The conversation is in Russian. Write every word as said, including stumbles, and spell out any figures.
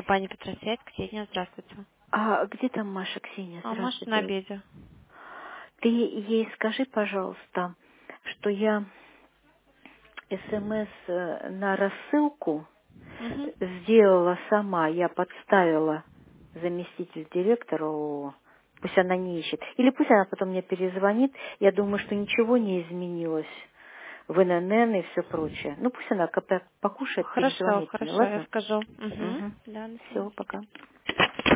компания Петросвязь, Ксения, здравствуйте. А где там Маша, Ксения? А Маша на Здравствуйте. обеде. Ты ей скажи, пожалуйста, что я СМС э, на рассылку Угу. сделала сама. Я подставила заместитель директора ООО. Пусть она не ищет. Или пусть она потом мне перезвонит. Я думаю, что ничего не изменилось в эн эн эн и все прочее. Ну, пусть она когда покушает, Хорошо, перезвонит мне, хорошо, я ладно? скажу. Угу. Угу. Да, до Все, свидания. пока.